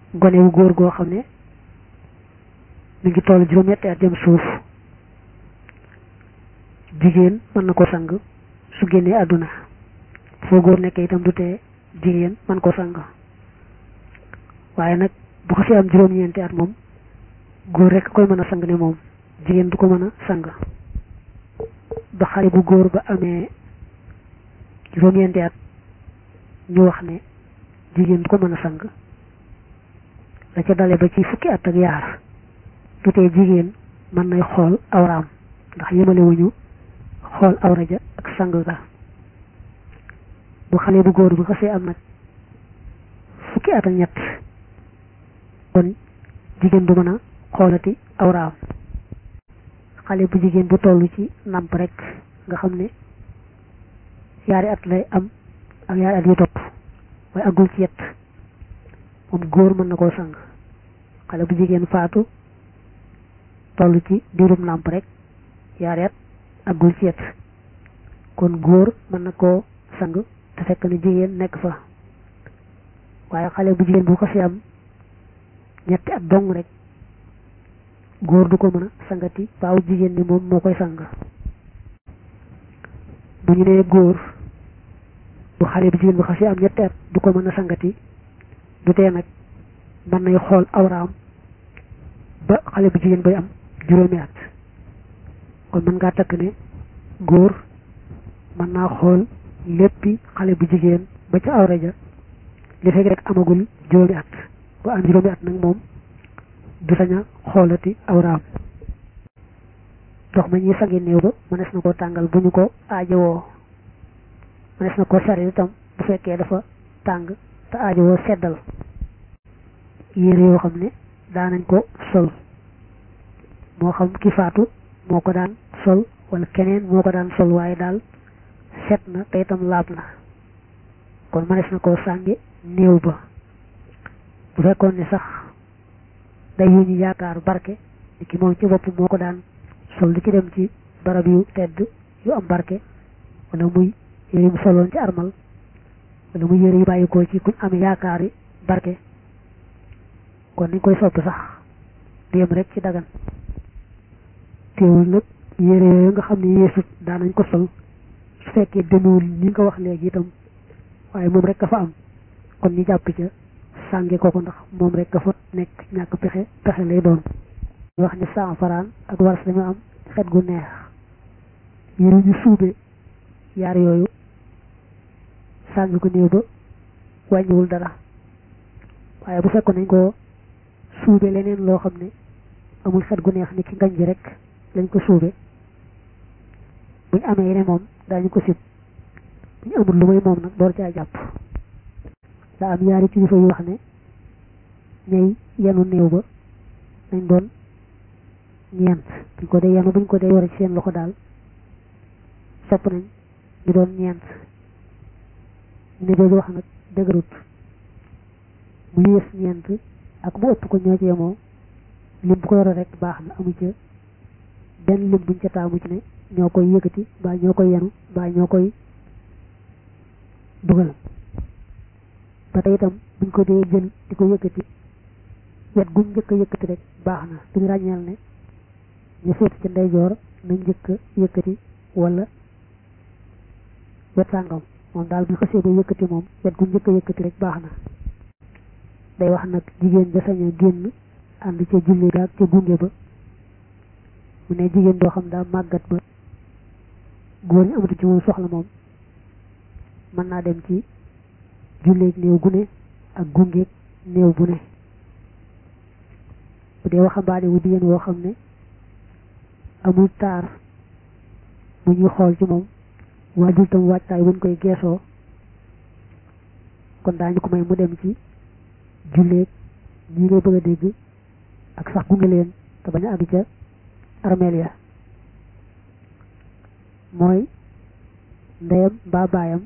gone wu góor goo xam ne mi ngi toll juróom-ñetti at jëm suuf jigéen mën na ko sang su génnee àdduna foo góor nekkee itam du tee jigéen mën ko sang waaye nag bu ko fi am juróom-ñeenti at moom góor rek koy mën a sang ne moom jigéen du ko mën a sang ba xale bu góor ba amee juróom-ñeenti at ñu wax ne jigéen du ko mën a sang la ca dale ba ci fukki at ak yaar du tee jigéen mën nay xool awraam ndax yemale wuñu xool awra ja ak sang ga bu xale bu góor bu xasee am nag fukki at ak ñett kon jigéen du mën a xoolati awraam xale bu jigéen bu toll ci nàmp rek nga xam ne yaari at lay am ak yaari at yu topp waaye agul ci yett moom góor mën na koo sang xale bu jigéen faatu toll ci diirum nàmp rek yaari at agul ci yett kon góor mën na koo sang te fekk ne jigéen nekk fa waaye xale bu jigéen bu ko fi am ñetti at dong rek góor du ko mën a sangati faaw jigéen ni moom moo koy sang bu ñu nee góor bu xale bu jigéen bu xasee am ñetti at du ko mën a sangati du tee nag mën nay xool awraam ba xale bu jigéen bay am juróomi at kon mën ngaa takk ne góor mën naa xool léppi xale bu jigéen ba ca awra ja li fekk rek amagul juróomi at bu am juróomi at nag moom du sañ a xoolati awraam ndox ma ñuy sangi néew ba mënees na koo tàngal bu ñu ko aajowoo mënees na koo sari itam bu fekkee dafa tàng te aajowoo seddal yére yoo xam ne daanañ ko sol moo xam ki faatu moo ko daan sol wala keneen moo ko daan sol waaye daal set na te itam laab na kon mënees na koo sàngi néew ba bu fekkoon ne sax day yu ñu yaakaar barke ni ki moom ci bopp moo ko daan sol di ci dem ci barab yu tedd yu am barke wala muy yére mu soloon ci armal wala muy yére yu bàyyikoo ci kuñ am yaakaar yi barke kon niñ koy sopp sax di yem rek ci dagan teewul nag yére yooyu nga xam ne yeesut daanañ ko sol su fekkee demewul ñi nga ko wax léegi itam waaye moom rek ka fa am kon ñu jàpp ca sànge kooku ndax moom rek ka fa nekk ñàkk pexe lay doon ñu wax ne saafaraan ak waras dañoo am xet gu neex yére ñu suube yaar yooyu sànge ko néew ba wàññiwul dara waaye bu fekkoon nañ ko suube leneen loo xam ne amul xet gu neex ni ki ngañ ji rek lañ ko suube buñ amee yeneen moom daañu ko sib buñ amul lu may moom nag door caa jàpp daa am ñaari kilifa yu wax ne ñay yenu néew ba nañ doon ñeent buñ ko dee yenu buñ ko dee yore ci seen loxo daal sopp nañ ñu doon ñeent ne boobu wax nag dëgërut mu yées ñeent ak mu ëpp ko ñoo ci yemoo lim bu ko yore rek baax na amu ca benn lim buñ ca taamu ci ne ñoo koy yëkkati mbaa ñoo koy yenu mbaa ñoo koy dugal ba tey itam buñ ko dee jël di ko yëkkati wet guñ njëkk a yëkkati rek baax na duñu ràññeel ne ñu féete ci ndeyjoor nañ njëkk a yëkkati wala wet sàngam moom daal bu xasee ba yëkkati moom wet guñ njëkk a yëkkati rek baax na day wax nag jigéen ja sañ a génn ànd ca julli ga ak ca gunge ba mu ne jigéen doo xam daa màggat ba góor ñi amatu ci moom soxla moom mën naa dem ci julleeg néew gu ne ak gungeeg néew bu ne bu dee waxambaane wu jigéen woo xam ne amul taar bu ñuy xool ci moom waajul tam waajtaay buñ koy geesoo kon daañu ko may mu dem ci julleeg ñi ngay bëgg a dégg ak sax gunge leen te bañ a àgg ca armeel ya mooy ndeyam mbaa baayam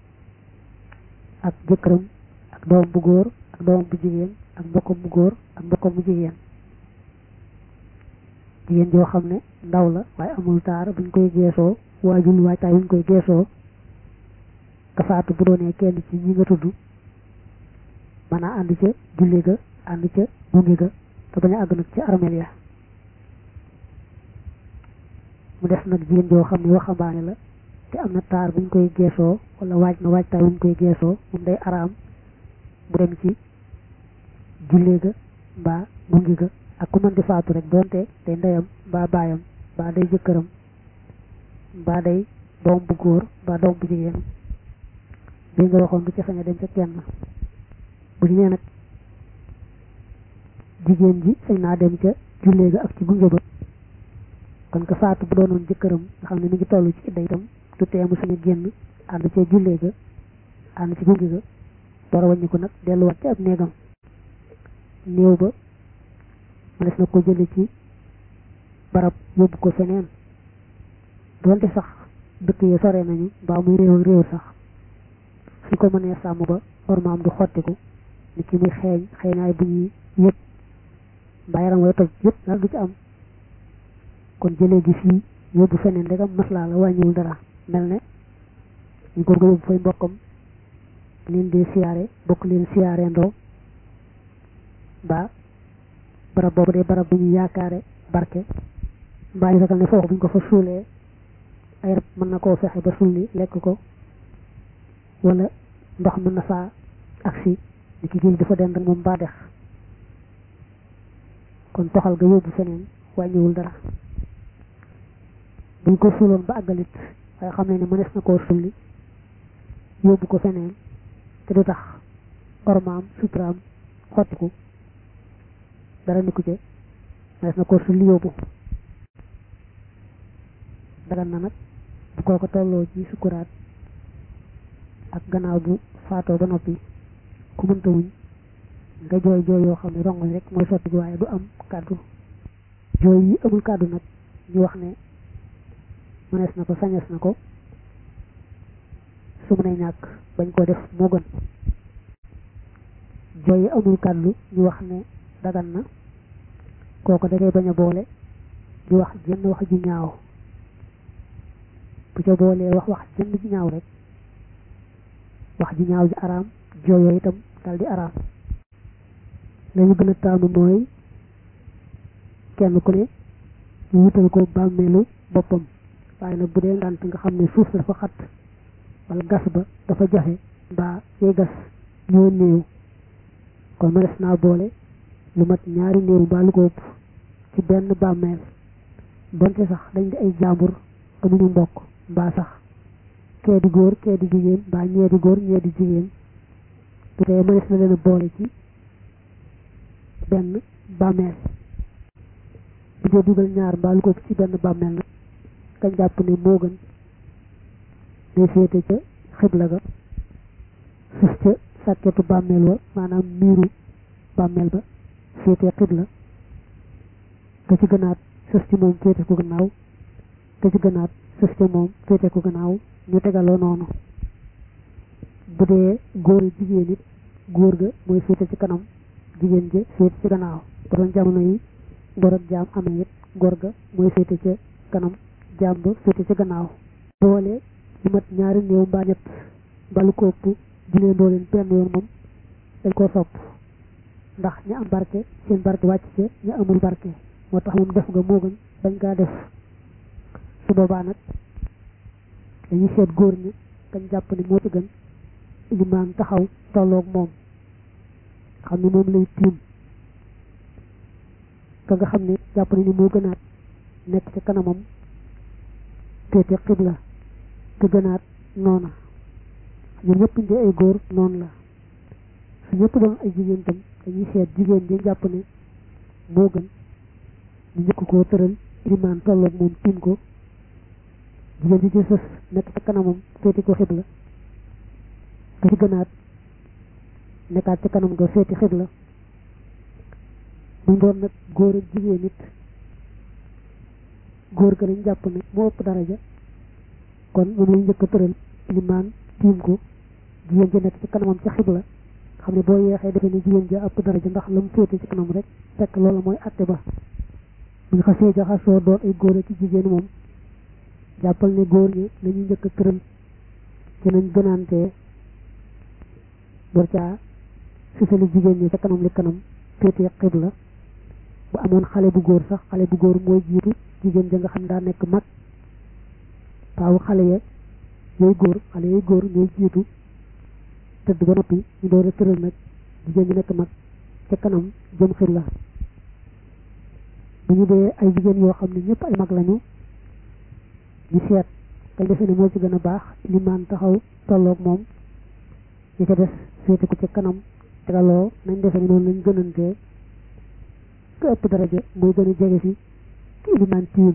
ak jëkkëram ak doom bu góor ak doom bu jigéen ak mbokkam mu góor ak mbokkam mu jigéen jigéen joo xam ne ndaw la waaye amul taar buñ koy geesoo waajul waajtaay buñ koy geesoo ka faatu bu doonee kenn ci ñi nga tudd mën a ànd ca julli ga ànd ca gunge ga te bañ a àgg nag ca armeel ya. mu des nag jigéen joo xam ne waxambaane la te am na taar buñ koy geesoo wala waaj na waajtaay buñ koy geesoo moom day araam bu dem ci jullee ga mbaa gunge ga ak ku mën di faatu rek doonte day ndeyam mbaa baayam mbaa day jëkkëram mbaa day doom bu góor mbaa doom bu jigéen bi nga waxoon du ci sañ a dem ca kenn. bu ñu nee nag jigéen ji sañ naa dem ca jullee ga ak ci gunge ba kon ka faatu bu doonoon jëkkëram nga xam ne mi ngi toll ci idda itam du tee mu sañ a génn ànd ca jullee ga ànd ci gunge ga door a wàññi ko nag delluwaat ci ab néegam. néew ba mënees na ko jële ci barab yóbbu ko feneen doonte sax dëkk yi sore nañu mbaa muy réew sax suñ ko mënee sàmm ba ormaam du xottiku ni ki muy xeeñaay bu ñuy yëpp mbaa yaram way toj yëpp dara du ci am kon jëlee gi fii yóbbu feneen rek am maslaa la wàññiwul dara. mel ne ñu góor ga yóbbu fay mbokkam leen dee siyaare bokk leen siyaare ndoo mbaa barab boobu dee barab bu ñu yaakaare barke mbaa ñu ragal ne foofu buñ ko fa suulee ay rab mën na koo fexe ba sulli lekk ko wala ndox mën na faa agsi ni ki géej dafa den rek moom mbaa dex kon toxal ga yóbbu feneen wàññiwul dara. buñ ko suuloon ba àggalit waaye xam ne mënees na koo sulli yóbbu ko feneen te du tax ormaam suturaam xottiku dara ni ku ci mënees na koo sulli yóbbu. dagan na nag bu kooko tolloo ci sukkuraat ak gannaaw bu faatoo ba noppi ku mënta wuñ nga jooy jooy yoo xam ne rongoñ rek mooy sotti waaye du am kàddu. jooy yi amul kàddu nag ñu wax ne mënees na ko sañees na ko su mënee ñàkk bañ koo def moo gën. jooy yi amul kàddu ñu wax ne dagan na kooko da ngay bañ a boole di wax jenn wax ju ñaaw bu ca boolee wax jenn ju ñaaw rek wax ju ñaaw ji araam jooyoo itam dal di araam. lañu gën a taamu mooy kenn ku ne ñu wutal ko bàmmeelu boppam waaye nag bu dee ngànt nga xam ne suuf dafa xat wala gas ba dafa jafe mbaa yay gas ñoo néew kon mënees naa boole lu mat ñaari néew mbaa lu ko ëpp ci benn bàmmeel donte sax dañ di ay jàmbur amuñu mbokk mbaa sax kee di góor kee di jigéen mbaa ñee di góor ñee di jigéen bu tey mënees na leen a boole ci benn bàmmeel. bu dee dugal ñaar mbaa lu ko ëpp ci benn bàmmeel nag kañ jàpp ne moo gën day féete ca xibla ga suuf ca sàkketu bàmmeel wa maanaam miiru bàmmeel ba féete xibla ka ci gënaat sës ci moom féete ko gannaaw ka ci gënaat sës ci moom féete ko gannaaw ñu tegaloo noonu. bu dee góor jigéen it góor ga mooy féete ci kanam jigéen ja féete ci gannaaw bu doon jamono yi góor ak jaam amee it góor ga mooy féete ca kanam jaam ba féete ci gannaaw. boole lu mat ñaari néew mbaa ñett mbaa lu ko ëpp julee ndoo leen benn yoon moom dañ koo sopp ndax ña am barke seen barke wàcc ca ña amul barke moo tax moom def nga moo gën bañ kaa def. su boobaa nag dañuy seet góor ñi kañ jàpp ne moo ci gën ilimaan taxaw tolloog moom xam ne moom lay tiim ka nga xam ne jàpp ne ni moo gënaat nekk ci kanamam féete xibla ka gënaat noona ñun ñëpp ñu ay góor noonu la. su ñëpp doon ay jigéen tam dañuy seet jigéen ji jàpp ne moo gën ñu njëkk koo tëral ilimaan tolloog moom tiim ko jigéen ji ci sës nekk ci kanamam féete ko xibla ka ci gënaat nekkaat ci kanam nga féete xibla. bu doon nag góor ak jigéen it góor ga lañ jàpp ne moo ëpp daraja kon moom lañ njëkk a tëral ilimaan tiim ko jigéen ja nekk ci kanamam ca xibla xam ne boo yeexee defee ne jigéen ja ëpp daraja ndax la mu féete ci kanam rek fekk loolu mooy atte ba. bu ñu xasee jaxasoo doon ay góor ak jigéen moom jàppal ne góor ñi lañuy njëkk a tëral ci nañ gënaantee door caa sisali jigéen ñi ca kanam li kanam féetee xibla bu amoon xale bu góor sax xale bu góor mooy jiitu jigéen ja nga xam daa nekk mag faaw xale yooyu góor ñooy jiitu tëdd ba noppi ñu door a tëral nag jigéen ñi nekk mag ca kanam jëm xibla bu ñu dee ay jigéen yoo xam ne ñëpp ay mag lañu ñu seet kay defe ne moo ci gën a baax limaan taxaw tolloog moom ñi ca des féete ko ca kanam tegaloo nañ defe ne noonu lañ gënantee ku ëpp daraja mooy gën a jege si ki limaan tiim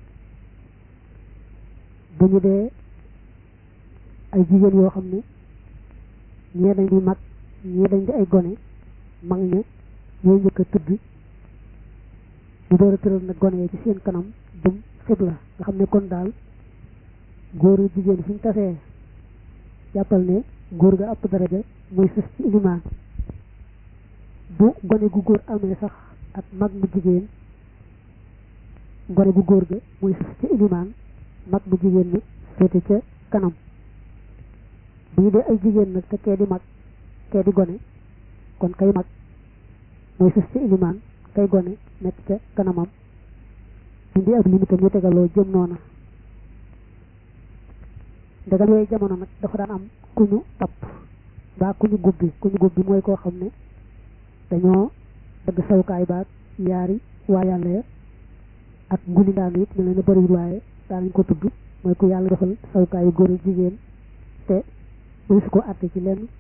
bu ñu dee ay jigéen yoo xam ne ñee dañ di mag ñee dañ di ay gone mag ña ñooy njëkk a tëdd ñu door a tëral nag gone yi ci seen kanam jëm xibla nga xam ne kon daal góor ak jigéen suñ tasee jàppal ne góor ga ëpp daraja mooy sës ci ilimaan bu gone gu góor amee sax ak mag mu jigéen gone gu góor ga mooy sës ci ilimaan mag mu jigéen ñi féete ca kanam bu ñu dee ay jigéen nag te kee di mag kee di gone kon kay mag mooy sës ci ilimaan kay gone nekk ca kanamam indi ab limitam ñu tegaloo jëm noona ndegam yooyu jamono nag dafa daan am ku ñu tapp mbaa ku ñu gubbi mooy koo xam ne dañoo dagg sawukaay baag yaari waa yàlla ya ak nguli ndaanu it mel ne bëriwul waaye daanañ ko tudd mooy ku yàlla defal sawukaayu góor ak jigéen te mënu su ko àtte ci lenn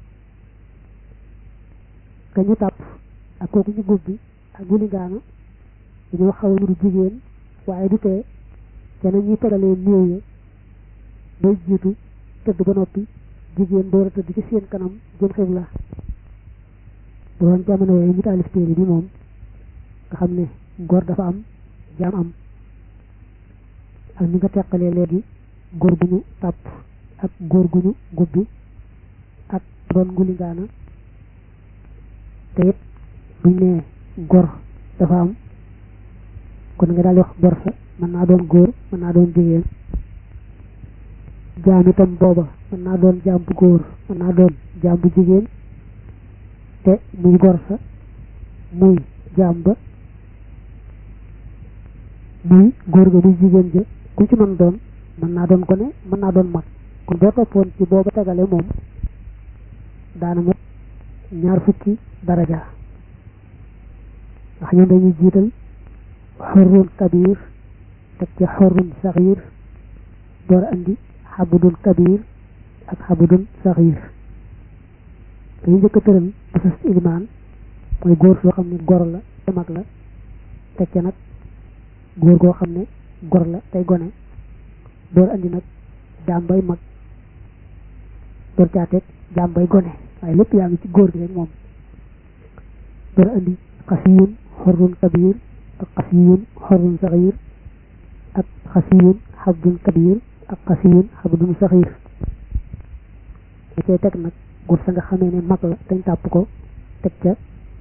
ka ñu tàpp ak kooku ñu gubbi ak nguli ndaanu dañoo xaw a nuru jigéen waaye du tee ca na ñuy tegalee néew ya day jiitu tëdd ba noppi jigéen door a tëdd ci seen kanam jëm xibla bu doon jamono yooyu ñu taalif téere bi moom nga xam ne góor dafa am jaam am ak ni nga teqalee léegi góor gu ñu tàpp ak góor gu ñu gubbi ak doon ngulingaana te it buñ nee góor dafa am kon nga daal di wax góor sa mën naa doon góor mën naa doon jigéen jaam itam booba mën naa doon jaam bu góor mën naa doon jaam bu jigéen te muy gor sa muy jaam ba muy góor ga muy jigéen ja ku ci mën doon mën naa doon gone mën naa doon mag kon boo toppoon ci booba tegale moom daana mat 20 fukki daraja ndax ñoom dañuy jiital xorrun kabir teg ci xorrun saxiir door a andi xabudun kabir ak xabudun saxiir dañu njëkk a tëral asas ci ilimaan mooy góor soo xam ne gor la te mag la teg ca nag góor goo xam ne gor la tey gone door andi nag jaam bay mag door caa teg jaam bay gone waaye lépp yaa ngi ci góor gi rek moom door andi xasiyun xorrun kabir ak xasiyun xorrun saxiir ak xasiyun xabdun kabir ak xasiyun xabdun saxiir da cay teg nag góor sa nga xamee ne mag la dañ tàpp ko teg ca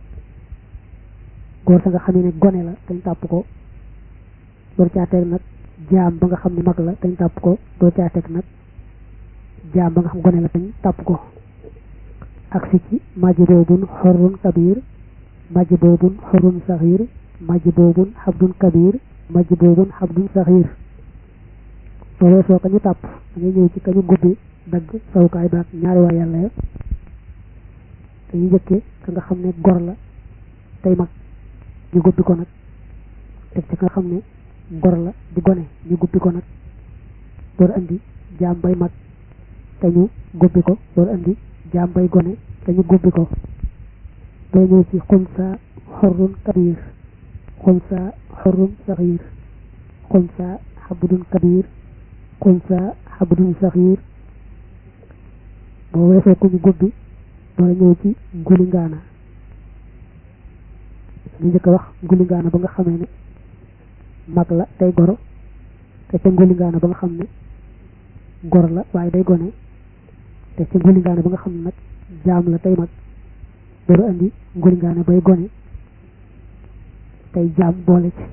góor sa nga xamee ne gone la dañ tàpp ko door caa teg nag jaam ba nga xam ne mag la dañ tàpp ko door caa teg nag jaam ba nga xam gone la dañ tàpp ko ak si ci majji boobun xorrun kabir majji boobun xorrun saxiir majji boobun xabdun kabir majji boobun xabdun saxiir loolu soo ko ñu tàpp da ngay ñëw ci kañu gubbi dagg sawukaay baag ñaari waa yàlla ya dañuy njëkkee ka nga xam ne gor la tey mag ñu gubbi ko nag teg ci nga xam ne gor la di gone ñu gubbi ko nag door andi jaam bay mag te ñu gubbi ko door andi jaam bay gone te ñu gubbi ko doo ñëw ci xunsa xorrun kabir xunsa xorrun saxiir xunsa xabdun kabir xunsa xabdun saxiir boo weesoo ku ñu gubbi door ñëw ci ngulingaana ñu njëkk a wax ngulingaana ba nga xamee ne mag la tey goro te ca ngulingaana ba nga xam ne gor la waaye day gone te ca ngulingaana ba nga xam ne nag jaam la tey mag door andi ngulingaana bay gone tey jaam boole ci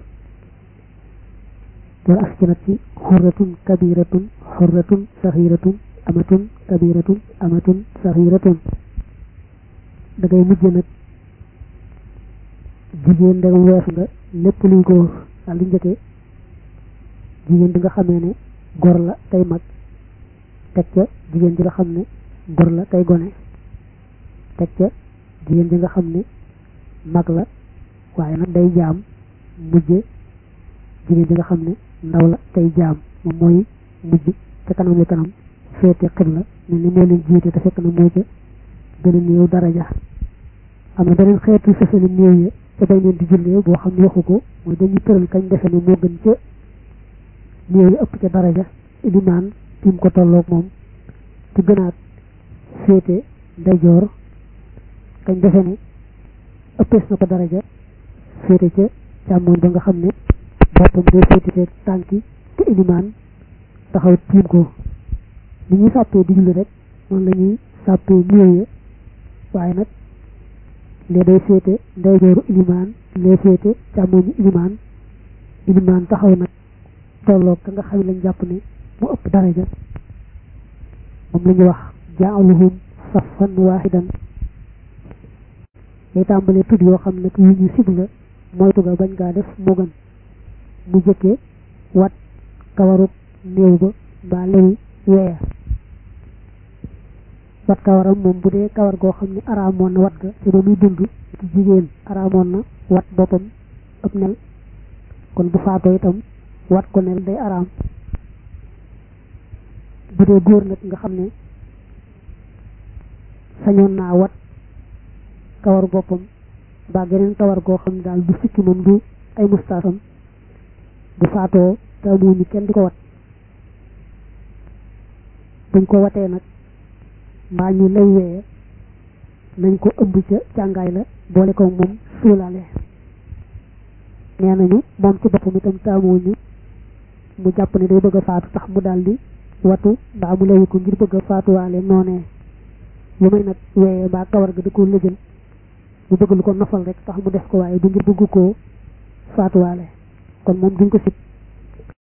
door ak ci nag ci xurratun kabiratun xurratun saxiiratun amatun kabiratun amatun saxiiratun da ngay mujj nag jigéen ndegam weesu nga lépp luy góor daal di njëkkee jigéen bi nga xamee ne gor la tey mag teg ca jigéen ji nga xam ne gor la tey gone teg ca jigéen ji nga xam ne mag la waaye nag day jaam mujje jigéen ji nga xam ne ndaw la tey jaam moom mooy mujj ca kanam li kanam féete xibla ne ni moo leen jiite te fekk na moo ca gën a néew daraja am na beneen xeetu sësali néew ya ca bay leen di jullee boo xam ne waxu ko mooy dañuy tëral kañ defe ne moo gën ca néew yi ëpp ca daraja ilimaan tiim ko tolloog moom ci gënaat féete ndeyjoor kañ defe ne ëppees na ko daraja féete ca càmmoñ ba nga xam ne boppam day féete te tànki te ilimaan taxaw tiim ko ni ñuy sàppee di julli rek noonu la ñuy sàppee néew ya waaye nag lee day féete ndeyjooru ilimaan lee féete càmmoñu ilimaan taxaw nag tolloog ka nga xam ne lañ jàpp ne mu ëpp daraja moom la ñuy wax ja'aluhum saffan waahidan day tàmbalee tudd yoo xam ne yu ñu sib la moytu ga bañ gaa def moo gën mu jëkkee wat kawarug néew ba mbaa lewi weeya wat kawaram moom bu dee kawar goo xam ne araamoon na wat ga te ba muy dund ci jigéen araamoon na wat boppam ëpp nel kon bu faatoo itam wat ko nel day araam bu dee góor nag nga xam ne sañoon naa wat kawar boppam mbaa geneen kawar goo xam ne daal du sikki moom du ay mustaasam bu faatoo te amuñu kenn di ko wat buñ ko watee nag mbaa ñu lay weye nañ ko ëmb ca càngaay la boole ko moom suulaale nee nañu moom ci boppam itam taamuñu mu jàpp ne day bëgg a faatu tax mu daldi watu mbaa mu lewi ko ngir bëgg a faatuwaale noonee lu may nag weye mbaa kawar ga da ko lëjal mu bëgg lu ko nofal rek tax mu def ko waaye du ngir bëgg koo faatuwaale kon moom duñ ko sib